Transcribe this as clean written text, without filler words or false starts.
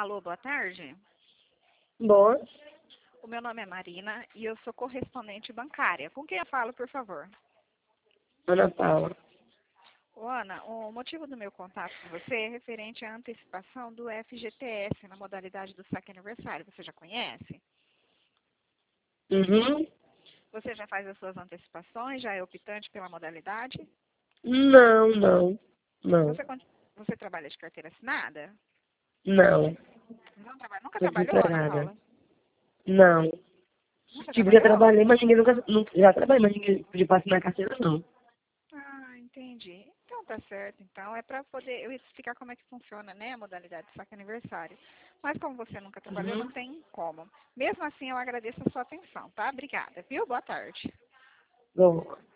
Alô, boa tarde. Boa. O meu nome é Marina e eu sou correspondente bancária. Com quem eu falo, por favor? Ana Paula. Ô, Ana, o motivo do meu contato com você é referente à antecipação do FGTS na modalidade do saque aniversário. Você já conhece? Uhum. Você já faz as suas antecipações? Já é optante pela modalidade? Não. Não. Você, você trabalha de carteira assinada? Não. Não trabalha, nunca Sou trabalhou, Ana desempregada. Paula? Não. Nunca Tipo, já trabalhou? trabalhei, mas ninguém nunca já trabalhei, mas ninguém podia passar na carteira, não. Ah, entendi. Então tá certo. Então é para poder eu explicar como é que funciona, né, a modalidade de saque aniversário. Mas como você nunca trabalhou, não Uhum. tem como. Mesmo assim, eu agradeço a sua atenção, tá? Obrigada, viu? Boa tarde. Bom.